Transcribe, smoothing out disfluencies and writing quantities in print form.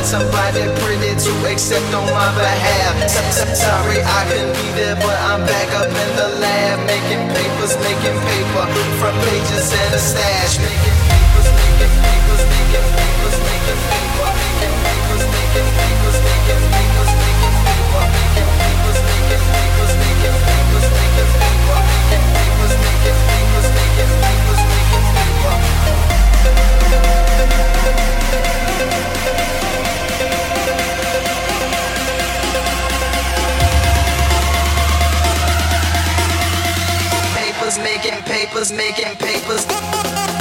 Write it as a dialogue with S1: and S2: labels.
S1: somebody pretty to accept on my behalf. Sorry I couldn't be there, but I'm back up in the lab, making papers, making paper, front pages and a stash, making papers, making papers, making papers, making paper, making papers, making papers, making papers, making paper, making papers, making papers, making papers, making paper, making papers, making papers, making papers, making paper. Making papers, making papers.